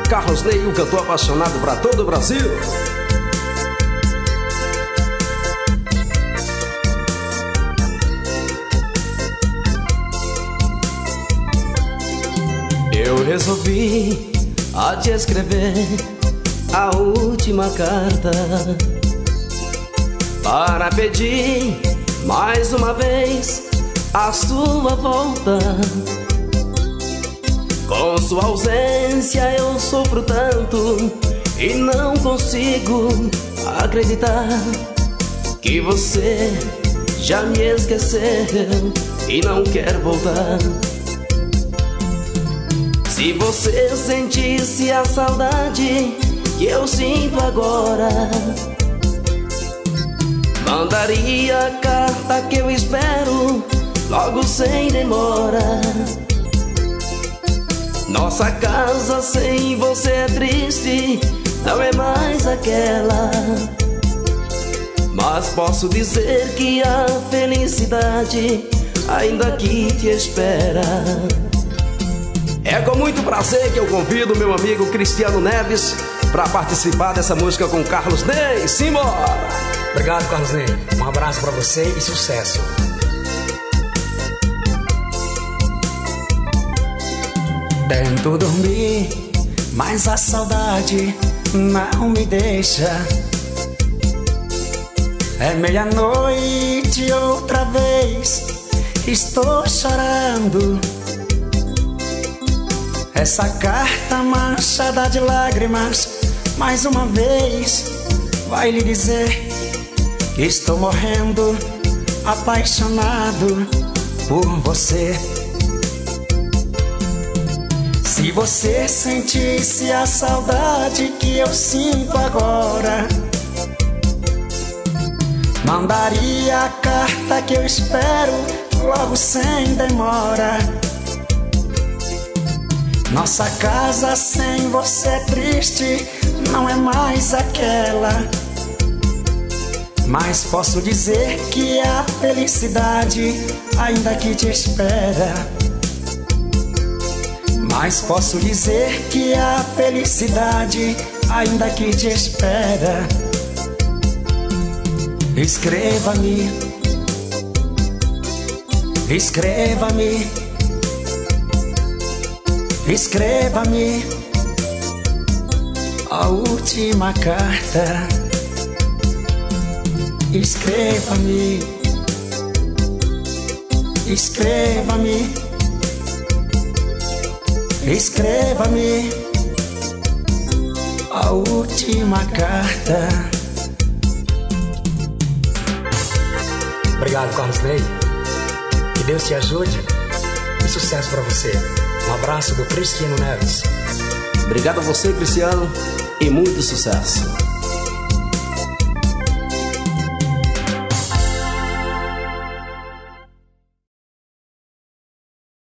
Carlos Ney, o cantor apaixonado para todo o Brasil. Eu resolvi a te escrever a última carta para pedir mais uma vez a sua volta. Com sua ausência eu sofro tanto e não consigo acreditar que você já me esqueceu e não quer voltar. Se você sentisse a saudade que eu sinto agora, mandaria a carta que eu espero logo sem demora. Nossa casa sem você é triste, não é mais aquela. Mas posso dizer que a felicidade ainda aqui te espera. É com muito prazer que eu convido meu amigo Cristiano Neves para participar dessa música com Carlos Ney. Simbora! Obrigado, Carlos Ney. Um abraço para você e sucesso. Tento dormir, mas a saudade não me deixa. É meia-noite outra vez, estou chorando. Essa carta manchada de lágrimas, mais uma vez, vai lhe dizer que estou morrendo, apaixonado por você. Se você sentisse a saudade que eu sinto agora, mandaria a carta que eu espero logo sem demora. Nossa casa sem você é triste, não é mais aquela. Mas posso dizer que a felicidade ainda aqui te espera. Mas posso dizer que a felicidade ainda aqui te espera. Escreva-me, escreva-me, escreva-me a última carta. Escreva-me, escreva-me, escreva-me a última carta. Obrigado, Carlos Ney. Que Deus te ajude e sucesso para você. Um abraço do Cristiano Neves. Obrigado a você, Cristiano, e muito sucesso.